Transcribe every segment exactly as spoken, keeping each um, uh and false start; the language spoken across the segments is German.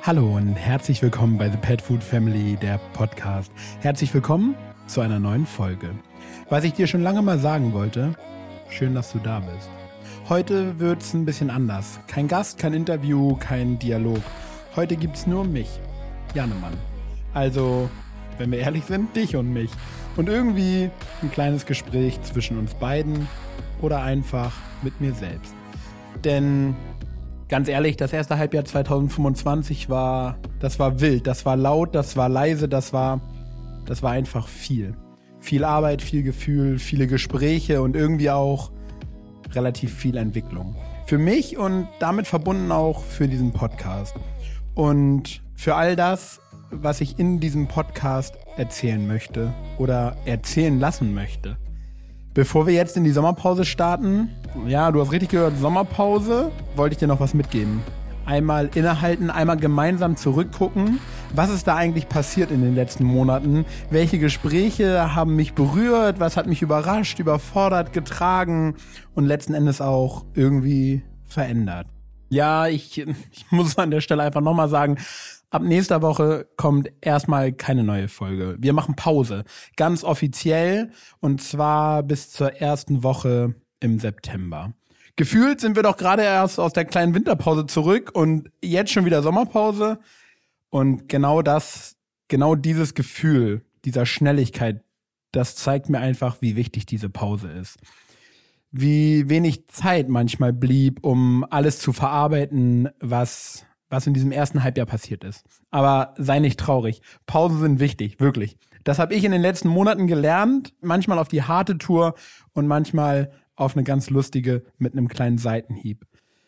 Hallo und herzlich willkommen bei The Pet Food Family, der Podcast. Herzlich willkommen zu einer neuen Folge. Was ich dir schon lange mal sagen wollte, schön, dass du da bist. Heute wird's ein bisschen anders. Kein Gast, kein Interview, kein Dialog. Heute gibt's nur mich, Jannemann. Also, wenn wir ehrlich sind, dich und mich. Und irgendwie ein kleines Gespräch zwischen uns beiden oder einfach mit mir selbst. Denn ganz ehrlich, das erste Halbjahr zwanzig fünfundzwanzig war, das war wild, das war laut, das war leise, das war, das war einfach viel. Viel Arbeit, viel Gefühl, viele Gespräche und irgendwie auch relativ viel Entwicklung. Für mich und damit verbunden auch für diesen Podcast. Und für all das, was ich in diesem Podcast erzählen möchte oder erzählen lassen möchte. Bevor wir jetzt in die Sommerpause starten, ja, du hast richtig gehört, Sommerpause, wollte ich dir noch was mitgeben. Einmal innehalten, einmal gemeinsam zurückgucken. Was ist da eigentlich passiert in den letzten Monaten? Welche Gespräche haben mich berührt? Was hat mich überrascht, überfordert, getragen und letzten Endes auch irgendwie verändert? Ja, ich, ich muss an der Stelle einfach nochmal sagen, ab nächster Woche kommt erstmal keine neue Folge. Wir machen Pause, ganz offiziell, und zwar bis zur ersten Woche im September. Gefühlt sind wir doch gerade erst aus der kleinen Winterpause zurück und jetzt schon wieder Sommerpause. Und genau das, genau dieses Gefühl, dieser Schnelligkeit, das zeigt mir einfach, wie wichtig diese Pause ist. Wie wenig Zeit manchmal blieb, um alles zu verarbeiten, was was in diesem ersten Halbjahr passiert ist. Aber sei nicht traurig. Pausen sind wichtig, wirklich. Das habe ich in den letzten Monaten gelernt, manchmal auf die harte Tour und manchmal auf eine ganz lustige mit einem kleinen Seitenhieb.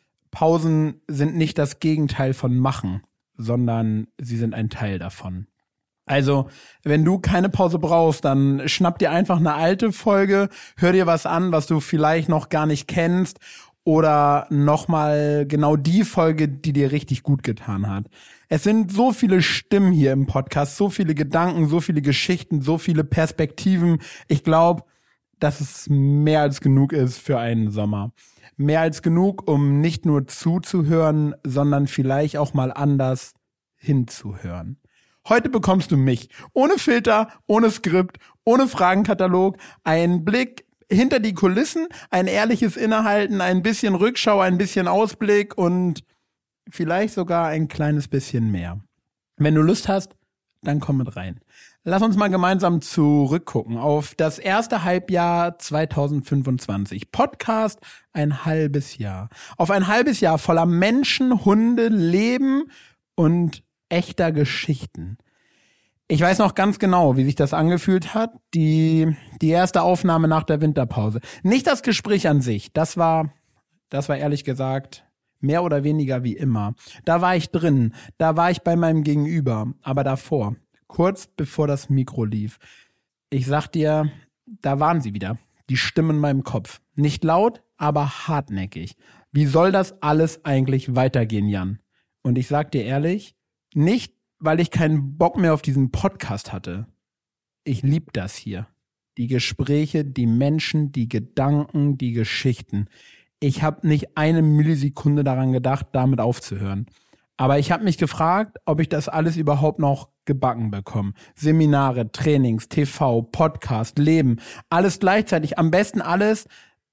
Pausen sind nicht das Gegenteil von machen, sondern sie sind ein Teil davon. Also, wenn du keine Pause brauchst, dann schnapp dir einfach eine alte Folge, hör dir was an, was du vielleicht noch gar nicht kennst, oder nochmal genau die Folge, die dir richtig gut getan hat. Es sind so viele Stimmen hier im Podcast, so viele Gedanken, so viele Geschichten, so viele Perspektiven. Ich glaube, dass es mehr als genug ist für einen Sommer. Mehr als genug, um nicht nur zuzuhören, sondern vielleicht auch mal anders hinzuhören. Heute bekommst du mich. Ohne Filter, ohne Skript, ohne Fragenkatalog, einen Blick hinter die Kulissen, ein ehrliches Innehalten, ein bisschen Rückschau, ein bisschen Ausblick und vielleicht sogar ein kleines bisschen mehr. Wenn du Lust hast, dann komm mit rein. Lass uns mal gemeinsam zurückgucken auf das erste Halbjahr zwanzig fünfundzwanzig. Podcast ein halbes Jahr. Auf ein halbes Jahr voller Menschen, Hunde, Leben und echter Geschichten. Ich weiß noch ganz genau, wie sich das angefühlt hat, die die erste Aufnahme nach der Winterpause. Nicht das Gespräch an sich, das war, das war ehrlich gesagt mehr oder weniger wie immer. Da war ich drin, da war ich bei meinem Gegenüber, aber davor, kurz bevor das Mikro lief. Ich sag dir, da waren sie wieder, die Stimmen in meinem Kopf. Nicht laut, aber hartnäckig. Wie soll das alles eigentlich weitergehen, Jan? Und ich sag dir ehrlich, nicht weil ich keinen Bock mehr auf diesen Podcast hatte. Ich lieb das hier. Die Gespräche, die Menschen, die Gedanken, die Geschichten. Ich habe nicht eine Millisekunde daran gedacht, damit aufzuhören. Aber ich habe mich gefragt, ob ich das alles überhaupt noch gebacken bekomme. Seminare, Trainings, T V, Podcast, Leben, alles gleichzeitig. Am besten alles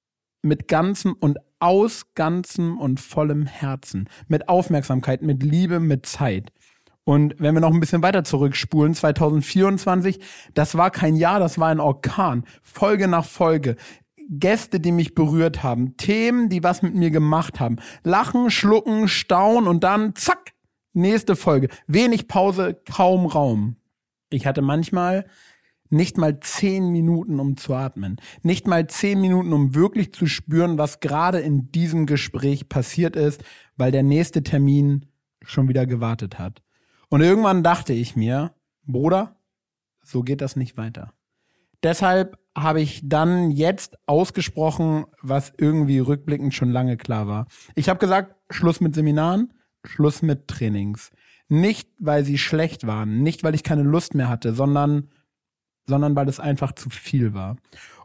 mit ganzem und aus ganzem und vollem Herzen. Mit Aufmerksamkeit, mit Liebe, mit Zeit. Und wenn wir noch ein bisschen weiter zurückspulen, zwanzig vierundzwanzig, das war kein Jahr, das war ein Orkan. Folge nach Folge. Gäste, die mich berührt haben. Themen, die was mit mir gemacht haben. Lachen, schlucken, staunen und dann zack, nächste Folge. Wenig Pause, kaum Raum. Ich hatte manchmal nicht mal zehn Minuten, um zu atmen. Nicht mal zehn Minuten, um wirklich zu spüren, was gerade in diesem Gespräch passiert ist, weil der nächste Termin schon wieder gewartet hat. Und irgendwann dachte ich mir, Bruder, so geht das nicht weiter. Deshalb habe ich dann jetzt ausgesprochen, was irgendwie rückblickend schon lange klar war. Ich habe gesagt, Schluss mit Seminaren, Schluss mit Trainings. Nicht, weil sie schlecht waren, nicht, weil ich keine Lust mehr hatte, sondern, sondern weil es einfach zu viel war.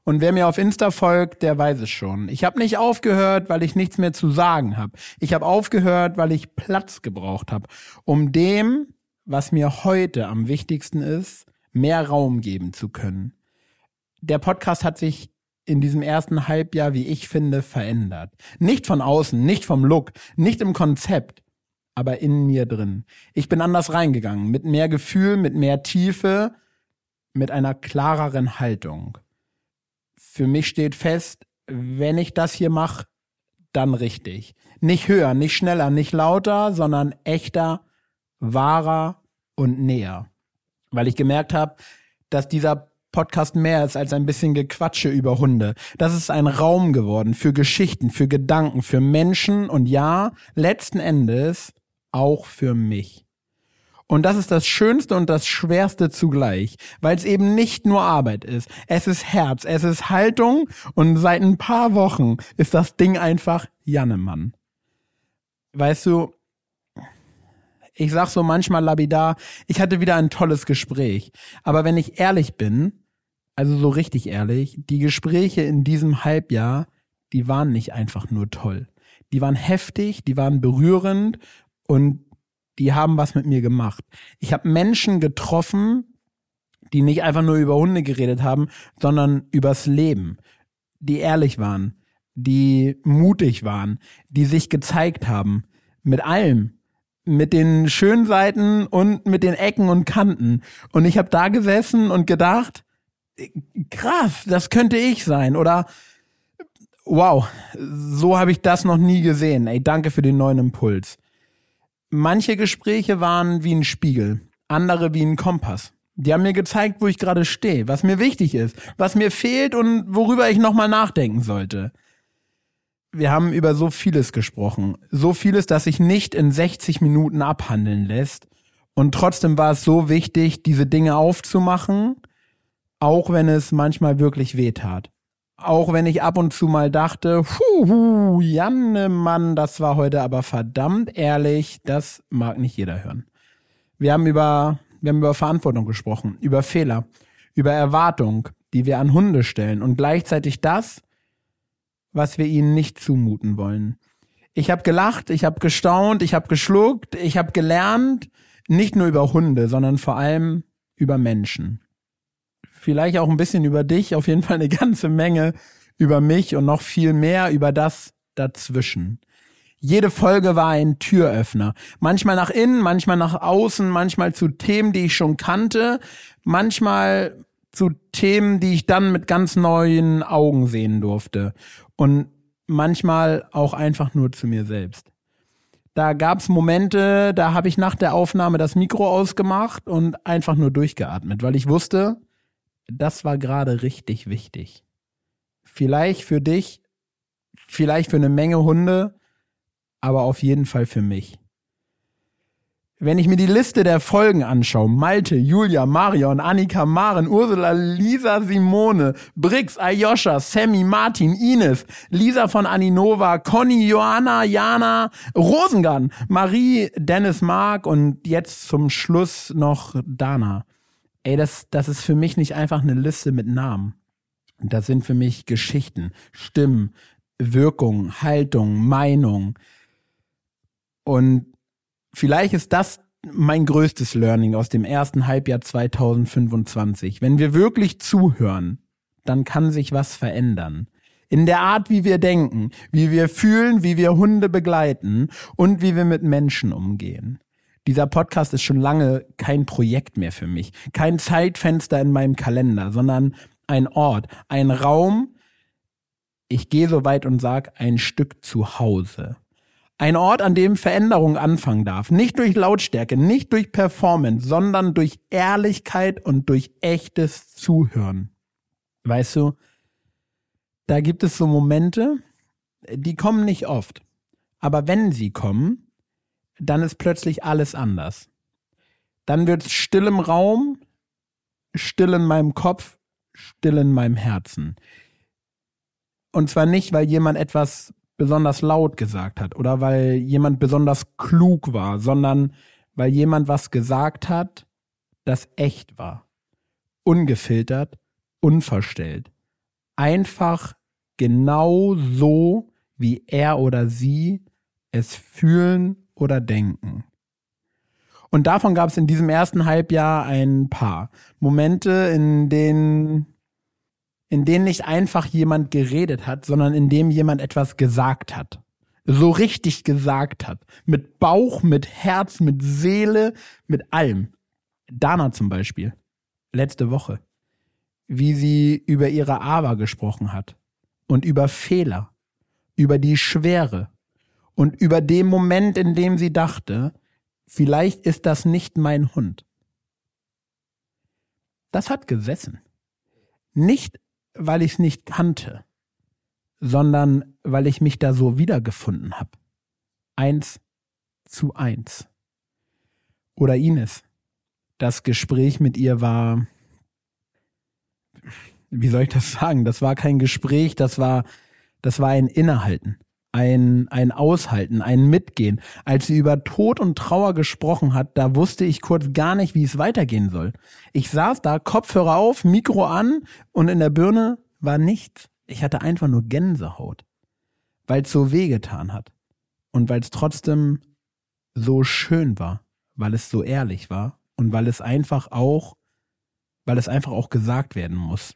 Und wer mir auf Insta folgt, der weiß es schon. Ich habe nicht aufgehört, weil ich nichts mehr zu sagen habe. Ich habe aufgehört, weil ich Platz gebraucht habe, um dem, was mir heute am wichtigsten ist, mehr Raum geben zu können. Der Podcast hat sich in diesem ersten Halbjahr, wie ich finde, verändert. Nicht von außen, nicht vom Look, nicht im Konzept, aber in mir drin. Ich bin anders reingegangen, mit mehr Gefühl, mit mehr Tiefe, mit einer klareren Haltung. Für mich steht fest, wenn ich das hier mache, dann richtig. Nicht höher, nicht schneller, nicht lauter, sondern echter, wahrer und näher. Weil ich gemerkt habe, dass dieser Podcast mehr ist als ein bisschen Gequatsche über Hunde. Das ist ein Raum geworden für Geschichten, für Gedanken, für Menschen und ja, letzten Endes auch für mich. Und das ist das Schönste und das Schwerste zugleich, weil es eben nicht nur Arbeit ist. Es ist Herz, es ist Haltung und seit ein paar Wochen ist das Ding einfach Jannemann. Weißt du, ich sag so manchmal lapidar, ich hatte wieder ein tolles Gespräch. Aber wenn ich ehrlich bin, also so richtig ehrlich, die Gespräche in diesem Halbjahr, die waren nicht einfach nur toll. Die waren heftig, die waren berührend und die haben was mit mir gemacht. Ich habe Menschen getroffen, die nicht einfach nur über Hunde geredet haben, sondern übers Leben, die ehrlich waren, die mutig waren, die sich gezeigt haben, mit allem. Mit den schönen Seiten und mit den Ecken und Kanten. Und ich habe da gesessen und gedacht, krass, das könnte ich sein. Oder wow, so habe ich das noch nie gesehen. Ey, danke für den neuen Impuls. Manche Gespräche waren wie ein Spiegel, andere wie ein Kompass. Die haben mir gezeigt, wo ich gerade stehe, was mir wichtig ist, was mir fehlt und worüber ich nochmal nachdenken sollte. Wir haben über so vieles gesprochen. So vieles, das sich nicht in sechzig Minuten abhandeln lässt. Und trotzdem war es so wichtig, diese Dinge aufzumachen, auch wenn es manchmal wirklich wehtat. Auch wenn ich ab und zu mal dachte, puh, Jannemann, das war heute aber verdammt ehrlich, das mag nicht jeder hören. Wir haben über, wir haben über Verantwortung gesprochen, über Fehler, über Erwartung, die wir an Hunde stellen und gleichzeitig das, was wir ihnen nicht zumuten wollen. Ich habe gelacht, ich habe gestaunt, ich habe geschluckt, ich habe gelernt, nicht nur über Hunde, sondern vor allem über Menschen. Vielleicht auch ein bisschen über dich, auf jeden Fall eine ganze Menge über mich und noch viel mehr über das dazwischen. Jede Folge war ein Türöffner. Manchmal nach innen, manchmal nach außen, manchmal zu Themen, die ich schon kannte, manchmal zu Themen, die ich dann mit ganz neuen Augen sehen durfte. Und manchmal auch einfach nur zu mir selbst. Da gab's Momente, da habe ich nach der Aufnahme das Mikro ausgemacht und einfach nur durchgeatmet, weil ich wusste, das war gerade richtig wichtig. Vielleicht für dich, vielleicht für eine Menge Hunde, aber auf jeden Fall für mich. Wenn ich mir die Liste der Folgen anschaue, Malte, Julia, Marion, Annika, Maren, Ursula, Lisa, Simone, Brix, Ayosha, Sammy, Martin, Ines, Lisa von Aninova, Conny, Johanna, Jana, Rosengarn, Marie, Dennis, Mark und jetzt zum Schluss noch Dana. Ey, das, das ist für mich nicht einfach eine Liste mit Namen. Das sind für mich Geschichten, Stimmen, Wirkung, Haltung, Meinung. Und vielleicht ist das mein größtes Learning aus dem ersten Halbjahr zwanzig fünfundzwanzig. Wenn wir wirklich zuhören, dann kann sich was verändern. In der Art, wie wir denken, wie wir fühlen, wie wir Hunde begleiten und wie wir mit Menschen umgehen. Dieser Podcast ist schon lange kein Projekt mehr für mich, kein Zeitfenster in meinem Kalender, sondern ein Ort, ein Raum, ich gehe so weit und sage, ein Stück zu Hause. Ein Ort, an dem Veränderung anfangen darf. Nicht durch Lautstärke, nicht durch Performance, sondern durch Ehrlichkeit und durch echtes Zuhören. Weißt du, da gibt es so Momente, die kommen nicht oft. Aber wenn sie kommen, dann ist plötzlich alles anders. Dann wird es still im Raum, still in meinem Kopf, still in meinem Herzen. Und zwar nicht, weil jemand etwas besonders laut gesagt hat oder weil jemand besonders klug war, sondern weil jemand was gesagt hat, das echt war. Ungefiltert, unverstellt. einfach genau so, wie er oder sie es fühlen oder denken. Und davon gab es in diesem ersten Halbjahr ein paar Momente, in denen, in denen nicht einfach jemand geredet hat, sondern in dem jemand etwas gesagt hat. So richtig gesagt hat. Mit Bauch, mit Herz, mit Seele, mit allem. Dana zum Beispiel. Letzte Woche. Wie sie über ihre Aber gesprochen hat. Und über Fehler. Über die Schwere. Und über den Moment, in dem sie dachte, vielleicht ist das nicht mein Hund. Das hat gesessen. Nicht, weil ich es nicht kannte, sondern weil ich mich da so wiedergefunden habe. Eins zu eins. Oder Ines. Das Gespräch mit ihr war, wie soll ich das sagen? Das war kein Gespräch, das war, das war ein Innehalten. Ein, ein Aushalten, ein Mitgehen. Als sie über Tod und Trauer gesprochen hat, da wusste ich kurz gar nicht, wie es weitergehen soll. Ich saß da, Kopfhörer auf, Mikro an und in der Birne war nichts. Ich hatte einfach nur Gänsehaut, weil es so wehgetan hat und weil es trotzdem so schön war, weil es so ehrlich war und weil es einfach auch, weil es einfach auch gesagt werden muss.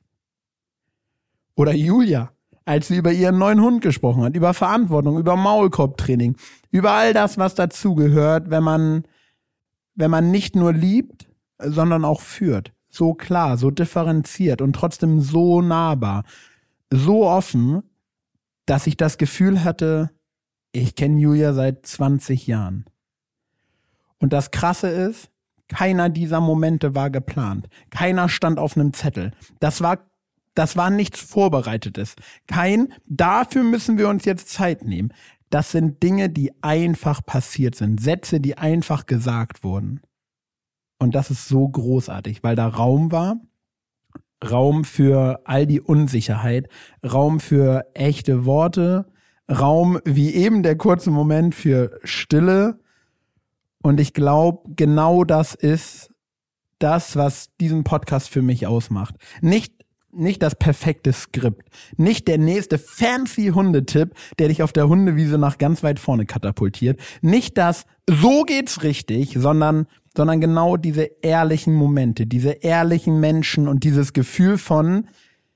Oder Julia, als sie über ihren neuen Hund gesprochen hat, über Verantwortung, über Maulkorbtraining, über all das, was dazugehört, wenn man, wenn man nicht nur liebt, sondern auch führt. So klar, so differenziert und trotzdem so nahbar, so offen, dass ich das Gefühl hatte, ich kenne Julia seit zwanzig Jahren. Und das Krasse ist, keiner dieser Momente war geplant. Keiner stand auf einem Zettel. Das war Das war nichts Vorbereitetes. Kein, dafür müssen wir uns jetzt Zeit nehmen. Das sind Dinge, die einfach passiert sind. Sätze, die einfach gesagt wurden. Und das ist so großartig, weil da Raum war. Raum für all die Unsicherheit. Raum für echte Worte. Raum, wie eben der kurze Moment, für Stille. Und ich glaube, genau das ist das, was diesen Podcast für mich ausmacht. Nicht Nicht das perfekte Skript, nicht der nächste fancy Hundetipp, der dich auf der Hundewiese nach ganz weit vorne katapultiert, nicht das, so geht's richtig, sondern, sondern genau diese ehrlichen Momente, diese ehrlichen Menschen und dieses Gefühl von,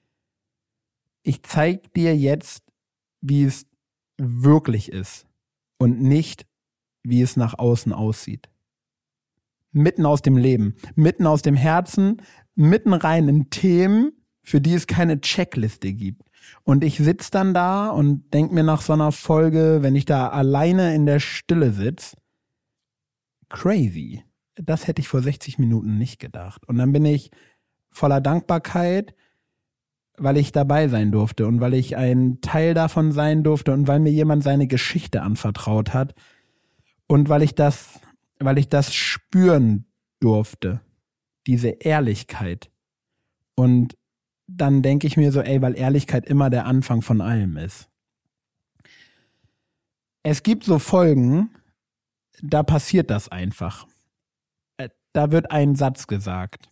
ich zeig dir jetzt, wie es wirklich ist und nicht, wie es nach außen aussieht. Mitten aus dem Leben, mitten aus dem Herzen, mitten rein in Themen, für die es keine Checkliste gibt. Und ich sitz dann da und denk mir nach so einer Folge, wenn ich da alleine in der Stille sitz, crazy. Das hätte ich vor sechzig Minuten nicht gedacht. Und dann bin ich voller Dankbarkeit, weil ich dabei sein durfte und weil ich ein Teil davon sein durfte und weil mir jemand seine Geschichte anvertraut hat und weil ich das, weil ich das spüren durfte. Diese Ehrlichkeit. Und dann denke ich mir so, ey, weil Ehrlichkeit immer der Anfang von allem ist. Es gibt so Folgen, da passiert das einfach. Da wird ein Satz gesagt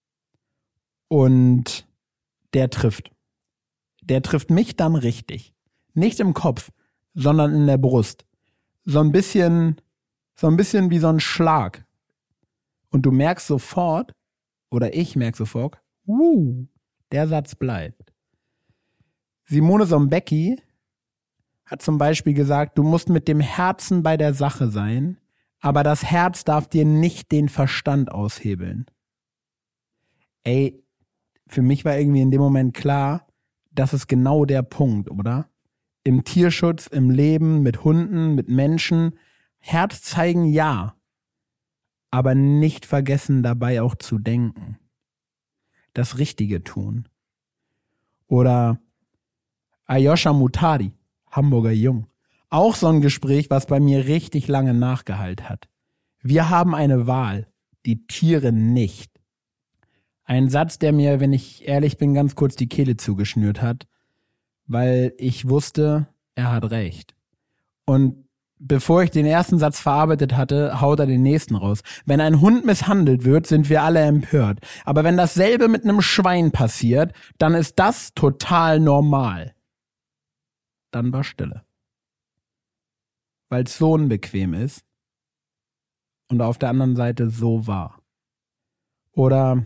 und der trifft. Der trifft mich dann richtig. Nicht im Kopf, sondern in der Brust. So ein bisschen, so ein bisschen wie so ein Schlag. Und du merkst sofort, oder ich merke sofort, wuh, der Satz bleibt. Simone Sombecki hat zum Beispiel gesagt, du musst mit dem Herzen bei der Sache sein, aber das Herz darf dir nicht den Verstand aushebeln. Ey, für mich war irgendwie in dem Moment klar, das ist genau der Punkt, oder? Im Tierschutz, im Leben, mit Hunden, mit Menschen, Herz zeigen ja, aber nicht vergessen dabei auch zu denken. Das Richtige tun. Oder Ayosha Mutari, Hamburger Jung. Auch so ein Gespräch, was bei mir richtig lange nachgehallt hat. Wir haben eine Wahl, die Tiere nicht. Ein Satz, der mir, wenn ich ehrlich bin, ganz kurz die Kehle zugeschnürt hat, weil ich wusste, er hat recht. Und bevor ich den ersten Satz verarbeitet hatte, haut er den nächsten raus. Wenn ein Hund misshandelt wird, sind wir alle empört. Aber wenn dasselbe mit einem Schwein passiert, dann ist das total normal. Dann war Stille. Weil es so unbequem ist und auf der anderen Seite so wahr. Oder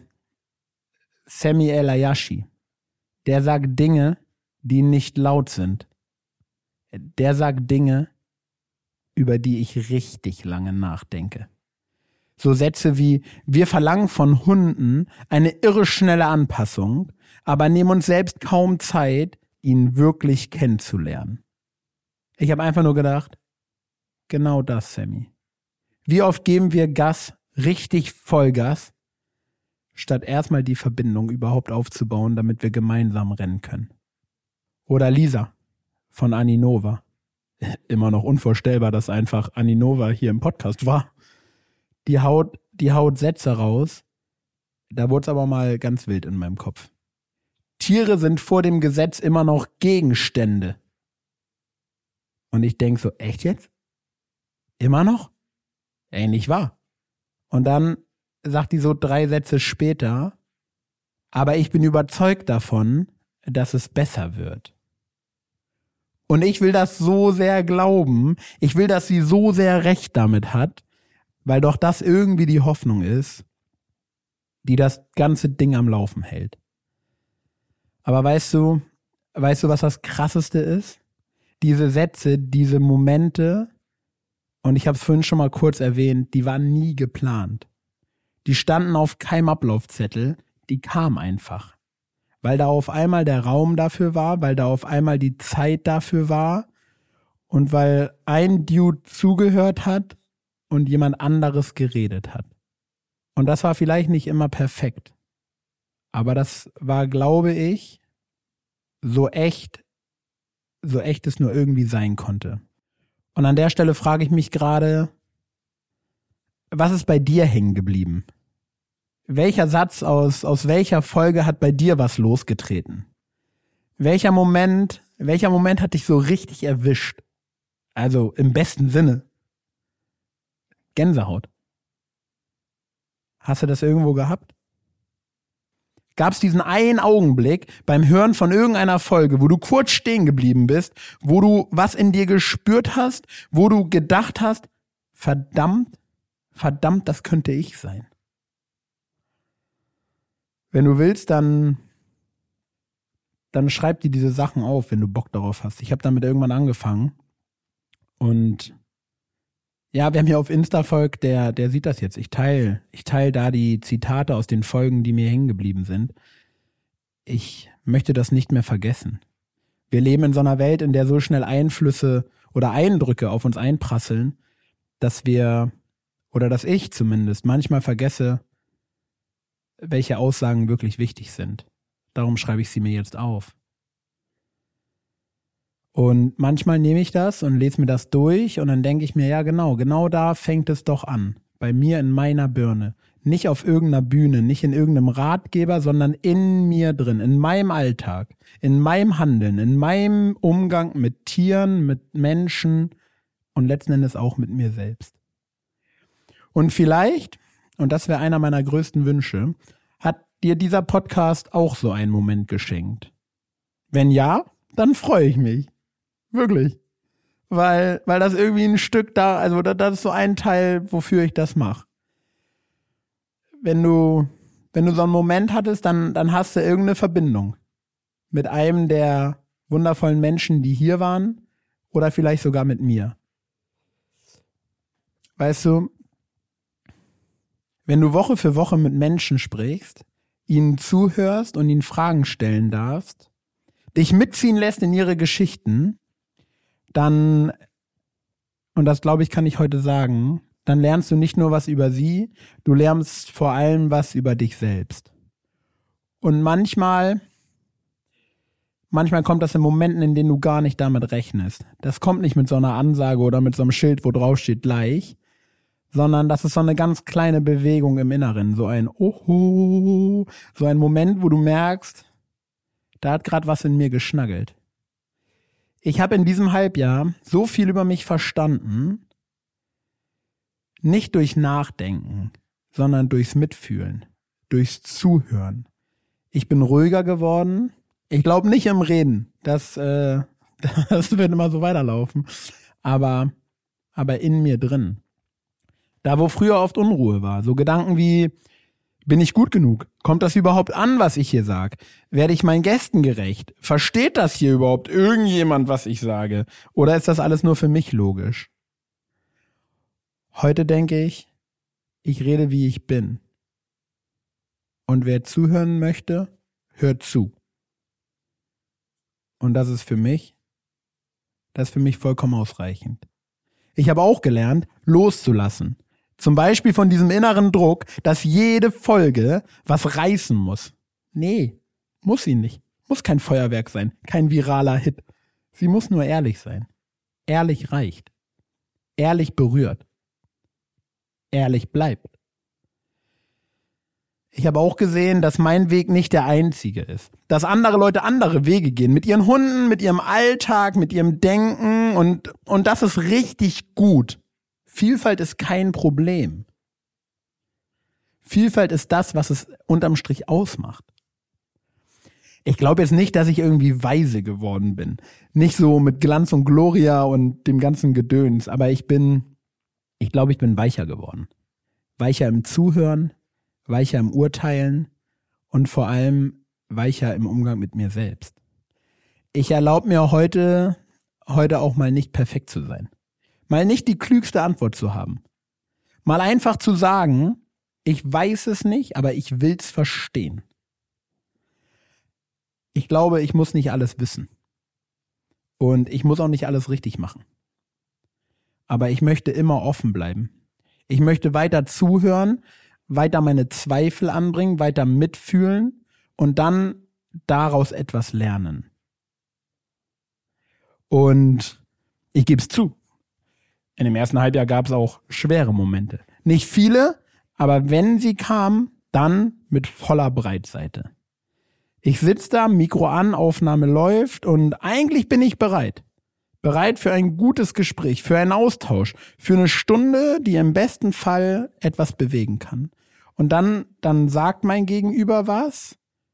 Sami El-Ayashi, der sagt Dinge, die nicht laut sind. Der sagt Dinge, über die ich richtig lange nachdenke. So Sätze wie, wir verlangen von Hunden eine irre schnelle Anpassung, aber nehmen uns selbst kaum Zeit, ihn wirklich kennenzulernen. Ich habe einfach nur gedacht, genau das, Sammy. Wie oft geben wir Gas, richtig Vollgas, statt erstmal die Verbindung überhaupt aufzubauen, damit wir gemeinsam rennen können. Oder Lisa von Aninova. Immer noch unvorstellbar, dass einfach Aninova hier im Podcast war. Die haut, die haut Sätze raus. Da wurde es aber mal ganz wild in meinem Kopf. Tiere sind vor dem Gesetz immer noch Gegenstände. Und ich denke so, echt jetzt? Immer noch? Ey, nicht wahr. Und dann sagt die so drei Sätze später, aber ich bin überzeugt davon, dass es besser wird. Und ich will das so sehr glauben, ich will, dass sie so sehr recht damit hat, weil doch das irgendwie die Hoffnung ist, die das ganze Ding am Laufen hält. Aber weißt du, weißt du, was das Krasseste ist? Diese Sätze, diese Momente, und ich habe es vorhin schon mal kurz erwähnt, die waren nie geplant. Die standen auf keinem Ablaufzettel, die kamen einfach. Weil da auf einmal der Raum dafür war, weil da auf einmal die Zeit dafür war und weil ein Dude zugehört hat und jemand anderes geredet hat. Und das war vielleicht nicht immer perfekt, aber das war, glaube ich, so echt, so echt es nur irgendwie sein konnte. Und an der Stelle frage ich mich gerade, was ist bei dir hängen geblieben? Welcher Satz aus, aus welcher Folge hat bei dir was losgetreten? Welcher Moment, welcher Moment hat dich so richtig erwischt? Also im besten Sinne. Gänsehaut. Hast du das irgendwo gehabt? Gab es diesen einen Augenblick beim Hören von irgendeiner Folge, wo du kurz stehen geblieben bist, wo du was in dir gespürt hast, wo du gedacht hast, verdammt, verdammt, das könnte ich sein. Wenn du willst, dann, dann schreib dir diese Sachen auf, wenn du Bock darauf hast. Ich habe damit irgendwann angefangen. Und ja, wer mir auf Insta folgt, der, der sieht das jetzt. Ich teile ich teil da die Zitate aus den Folgen, die mir hängen geblieben sind. Ich möchte das nicht mehr vergessen. Wir leben in so einer Welt, in der so schnell Einflüsse oder Eindrücke auf uns einprasseln, dass wir, oder dass ich zumindest, manchmal vergesse, welche Aussagen wirklich wichtig sind. Darum schreibe ich sie mir jetzt auf. Und manchmal nehme ich das und lese mir das durch und dann denke ich mir, ja genau, genau da fängt es doch an. Bei mir in meiner Birne. Nicht auf irgendeiner Bühne, nicht in irgendeinem Ratgeber, sondern in mir drin, in meinem Alltag, in meinem Handeln, in meinem Umgang mit Tieren, mit Menschen und letzten Endes auch mit mir selbst. Und vielleicht, und das wäre einer meiner größten Wünsche, hat dir dieser Podcast auch so einen Moment geschenkt? Wenn ja, dann freue ich mich. Wirklich. Weil, weil das irgendwie ein Stück da, also das ist so ein Teil, wofür ich das mache. Wenn du, wenn du so einen Moment hattest, dann, dann hast du irgendeine Verbindung mit einem der wundervollen Menschen, die hier waren oder vielleicht sogar mit mir. Weißt du, wenn du Woche für Woche mit Menschen sprichst, ihnen zuhörst und ihnen Fragen stellen darfst, dich mitziehen lässt in ihre Geschichten, dann, und das glaube ich, kann ich heute sagen, dann lernst du nicht nur was über sie, du lernst vor allem was über dich selbst. Und manchmal, manchmal kommt das in Momenten, in denen du gar nicht damit rechnest. Das kommt nicht mit so einer Ansage oder mit so einem Schild, wo drauf steht gleich, sondern das ist so eine ganz kleine Bewegung im Inneren, so ein Oho, so ein Moment, wo du merkst, da hat gerade was in mir geschnaggelt. Ich habe in diesem Halbjahr so viel über mich verstanden, nicht durch Nachdenken, sondern durchs Mitfühlen, durchs Zuhören. Ich bin ruhiger geworden. Ich glaube nicht im Reden, das, äh, das wird immer so weiterlaufen, aber, aber in mir drin. Da, wo früher oft Unruhe war, so Gedanken wie, bin ich gut genug? Kommt das überhaupt an, was ich hier sage? Werde ich meinen Gästen gerecht? Versteht das hier überhaupt irgendjemand, was ich sage? Oder ist das alles nur für mich logisch? Heute denke ich, ich rede, wie ich bin. Und wer zuhören möchte, hört zu. Und das ist für mich, das ist für mich vollkommen ausreichend. Ich habe auch gelernt, loszulassen. Zum Beispiel von diesem inneren Druck, dass jede Folge was reißen muss. Nee, muss sie nicht. Muss kein Feuerwerk sein, kein viraler Hit. Sie muss nur ehrlich sein. Ehrlich reicht. Ehrlich berührt. Ehrlich bleibt. Ich habe auch gesehen, dass mein Weg nicht der einzige ist. Dass andere Leute andere Wege gehen. Mit ihren Hunden, mit ihrem Alltag, mit ihrem Denken. Und, und das ist richtig gut. Vielfalt ist kein Problem. Vielfalt ist das, was es unterm Strich ausmacht. Ich glaube jetzt nicht, dass ich irgendwie weise geworden bin. Nicht so mit Glanz und Gloria und dem ganzen Gedöns. Aber ich bin, ich glaube, ich bin weicher geworden. Weicher im Zuhören, weicher im Urteilen und vor allem weicher im Umgang mit mir selbst. Ich erlaube mir heute, heute auch mal nicht perfekt zu sein. Mal nicht die klügste Antwort zu haben. Mal einfach zu sagen, ich weiß es nicht, aber ich will's verstehen. Ich glaube, ich muss nicht alles wissen. Und ich muss auch nicht alles richtig machen. Aber ich möchte immer offen bleiben. Ich möchte weiter zuhören, weiter meine Zweifel anbringen, weiter mitfühlen und dann daraus etwas lernen. Und ich gebe es zu. In dem ersten Halbjahr gab es auch schwere Momente. Nicht viele, aber wenn sie kamen, dann mit voller Breitseite. Ich sitze da, Mikro an, Aufnahme läuft und eigentlich bin ich bereit. Bereit für ein gutes Gespräch, für einen Austausch, für eine Stunde, die im besten Fall etwas bewegen kann. Und dann, dann sagt mein Gegenüber was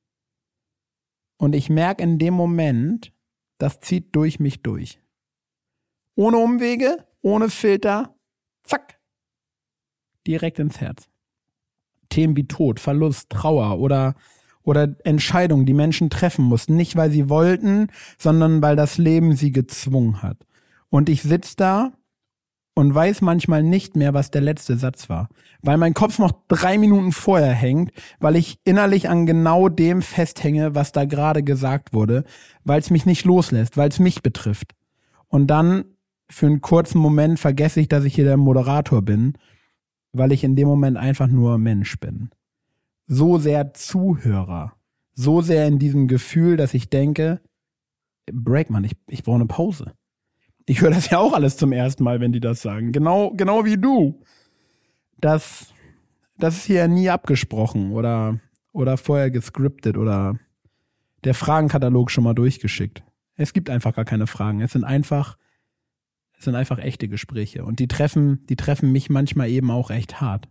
und ich merke in dem Moment, das zieht durch mich durch. Ohne Umwege, ohne Filter, zack, direkt ins Herz. Themen wie Tod, Verlust, Trauer oder, oder Entscheidungen, die Menschen treffen mussten. Nicht, weil sie wollten, sondern weil das Leben sie gezwungen hat. Und ich sitze da und weiß manchmal nicht mehr, was der letzte Satz war. Weil mein Kopf noch drei Minuten vorher hängt, weil ich innerlich an genau dem festhänge, was da gerade gesagt wurde, weil es mich nicht loslässt, weil es mich betrifft. Und dann für einen kurzen Moment vergesse ich, dass ich hier der Moderator bin, weil ich in dem Moment einfach nur Mensch bin. So sehr Zuhörer, so sehr in diesem Gefühl, dass ich denke, Break, Mann, ich, ich brauche eine Pause. Ich höre das ja auch alles zum ersten Mal, wenn die das sagen. Genau, genau wie du. Das, das ist hier nie abgesprochen oder, oder vorher gescriptet oder der Fragenkatalog schon mal durchgeschickt. Es gibt einfach gar keine Fragen. Es sind einfach, es sind einfach echte Gespräche. Und die treffen, die treffen mich manchmal eben auch echt hart.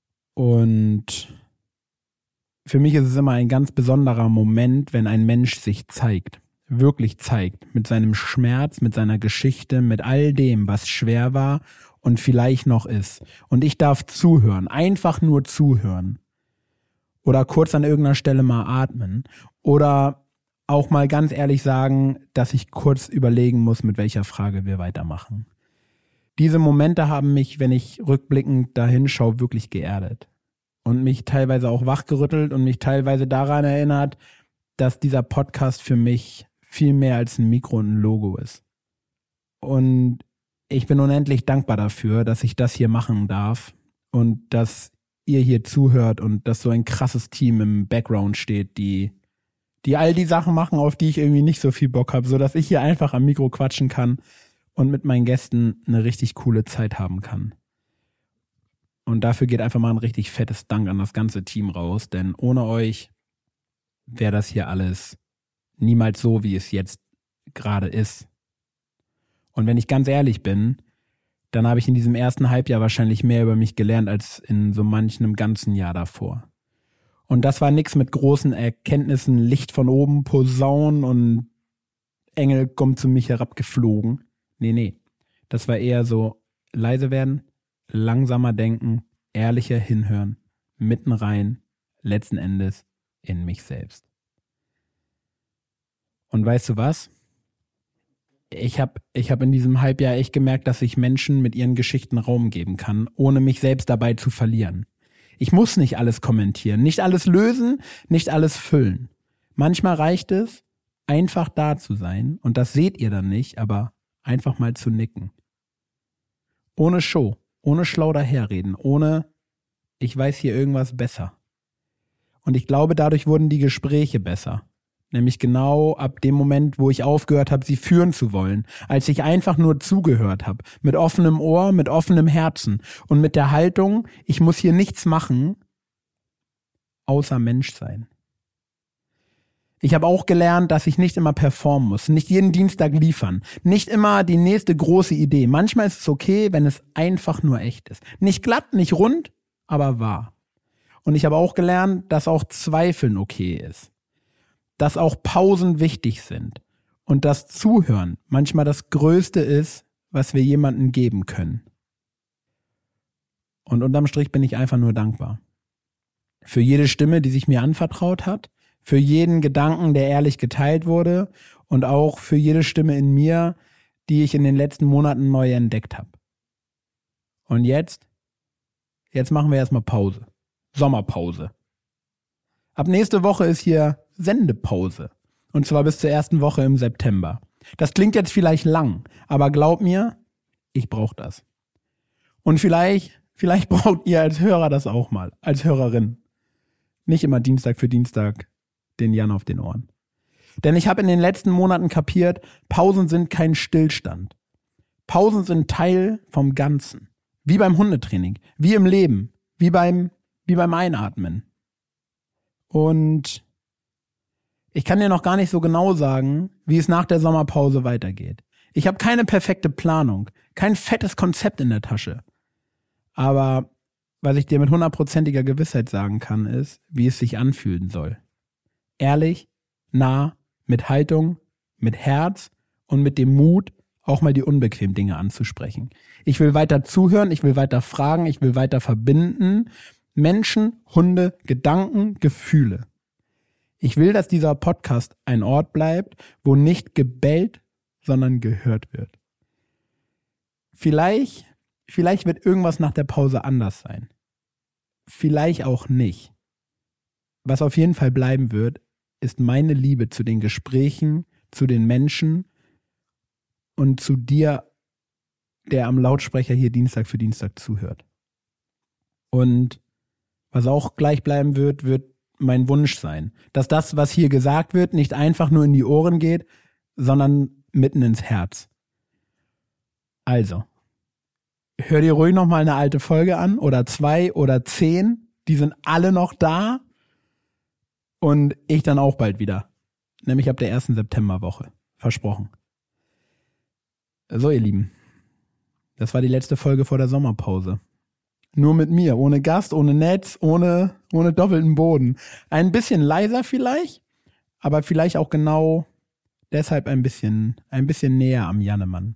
Und für mich ist es immer ein ganz besonderer Moment, wenn ein Mensch sich zeigt. Wirklich zeigt, mit seinem Schmerz, mit seiner Geschichte, mit all dem, was schwer war und vielleicht noch ist. Und ich darf zuhören, einfach nur zuhören. Oder kurz an irgendeiner Stelle mal atmen. Oder auch mal ganz ehrlich sagen, dass ich kurz überlegen muss, mit welcher Frage wir weitermachen. Diese Momente haben mich, wenn ich rückblickend dahin schaue, wirklich geerdet. Und mich teilweise auch wachgerüttelt und mich teilweise daran erinnert, dass dieser Podcast für mich viel mehr als ein Mikro und ein Logo ist. Und ich bin unendlich dankbar dafür, dass ich das hier machen darf und dass ihr hier zuhört und dass so ein krasses Team im Background steht, die, die all die Sachen machen, auf die ich irgendwie nicht so viel Bock habe, sodass ich hier einfach am Mikro quatschen kann und mit meinen Gästen eine richtig coole Zeit haben kann. Und dafür geht einfach mal ein richtig fettes Dank an das ganze Team raus, denn ohne euch wäre das hier alles niemals so, wie es jetzt gerade ist. Und wenn ich ganz ehrlich bin, dann habe ich in diesem ersten Halbjahr wahrscheinlich mehr über mich gelernt als in so manchem ganzen Jahr davor. Und das war nix mit großen Erkenntnissen, Licht von oben, Posaunen und Engel kommt zu mich herabgeflogen. Nee, nee. Das war eher so leise werden, langsamer denken, ehrlicher hinhören, mitten rein, letzten Endes in mich selbst. Und weißt du was? Ich habe ich hab in diesem Halbjahr echt gemerkt, dass ich Menschen mit ihren Geschichten Raum geben kann, ohne mich selbst dabei zu verlieren. Ich muss nicht alles kommentieren, nicht alles lösen, nicht alles füllen. Manchmal reicht es, einfach da zu sein, und das seht ihr dann nicht, aber einfach mal zu nicken. Ohne Show, ohne schlau daherreden, ohne ich weiß hier irgendwas besser. Und ich glaube, dadurch wurden die Gespräche besser. Nämlich genau ab dem Moment, wo ich aufgehört habe, sie führen zu wollen. Als ich einfach nur zugehört habe. Mit offenem Ohr, mit offenem Herzen. Und mit der Haltung, ich muss hier nichts machen, außer Mensch sein. Ich habe auch gelernt, dass ich nicht immer performen muss. Nicht jeden Dienstag liefern. Nicht immer die nächste große Idee. Manchmal ist es okay, wenn es einfach nur echt ist. Nicht glatt, nicht rund, aber wahr. Und ich habe auch gelernt, dass auch Zweifeln okay ist. Dass auch Pausen wichtig sind und dass Zuhören manchmal das Größte ist, was wir jemandem geben können. Und unterm Strich bin ich einfach nur dankbar. Für jede Stimme, die sich mir anvertraut hat, für jeden Gedanken, der ehrlich geteilt wurde und auch für jede Stimme in mir, die ich in den letzten Monaten neu entdeckt habe. Und jetzt? Jetzt machen wir erstmal Pause. Sommerpause. Ab nächste Woche ist hier Sendepause. Und zwar bis zur ersten Woche im September. Das klingt jetzt vielleicht lang, aber glaub mir, ich brauche das. Und vielleicht, vielleicht braucht ihr als Hörer das auch mal, als Hörerin. Nicht immer Dienstag für Dienstag den Jan auf den Ohren. Denn ich habe in den letzten Monaten kapiert, Pausen sind kein Stillstand. Pausen sind Teil vom Ganzen. Wie beim Hundetraining, wie im Leben, wie beim, wie beim Einatmen. Und ich kann dir noch gar nicht so genau sagen, wie es nach der Sommerpause weitergeht. Ich habe keine perfekte Planung, kein fettes Konzept in der Tasche. Aber was ich dir mit hundertprozentiger Gewissheit sagen kann, ist, wie es sich anfühlen soll. Ehrlich, nah, mit Haltung, mit Herz und mit dem Mut, auch mal die unbequemen Dinge anzusprechen. Ich will weiter zuhören, ich will weiter fragen, ich will weiter verbinden. Menschen, Hunde, Gedanken, Gefühle. Ich will, dass dieser Podcast ein Ort bleibt, wo nicht gebellt, sondern gehört wird. Vielleicht, vielleicht wird irgendwas nach der Pause anders sein. Vielleicht auch nicht. Was auf jeden Fall bleiben wird, ist meine Liebe zu den Gesprächen, zu den Menschen und zu dir, der am Lautsprecher hier Dienstag für Dienstag zuhört. Und was auch gleich bleiben wird, wird mein Wunsch sein, dass das, was hier gesagt wird, nicht einfach nur in die Ohren geht, sondern mitten ins Herz. Also, hör dir ruhig noch mal eine alte Folge an oder zwei oder zehn, die sind alle noch da und ich dann auch bald wieder, nämlich ab der ersten Septemberwoche, versprochen. So, ihr Lieben, das war die letzte Folge vor der Sommerpause. Nur mit mir, ohne Gast, ohne Netz, ohne, ohne doppelten Boden. Ein bisschen leiser vielleicht, aber vielleicht auch genau deshalb ein bisschen, ein bisschen näher am Jannemann.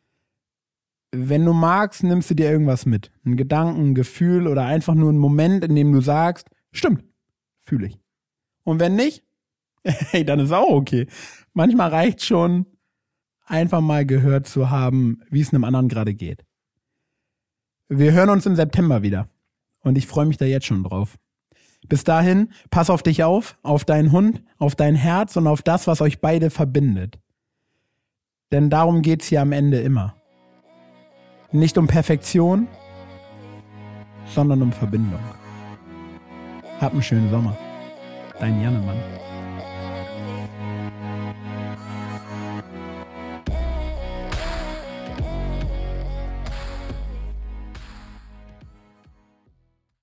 Wenn du magst, nimmst du dir irgendwas mit. Ein Gedanken, ein Gefühl oder einfach nur einen Moment, in dem du sagst, stimmt, fühle ich. Und wenn nicht, hey, dann ist auch okay. Manchmal reicht schon, einfach mal gehört zu haben, wie es einem anderen gerade geht. Wir hören uns im September wieder und ich freue mich da jetzt schon drauf. Bis dahin, pass auf dich auf, auf deinen Hund, auf dein Herz und auf das, was euch beide verbindet. Denn darum geht's hier am Ende immer. Nicht um Perfektion, sondern um Verbindung. Hab einen schönen Sommer. Dein Jannemann.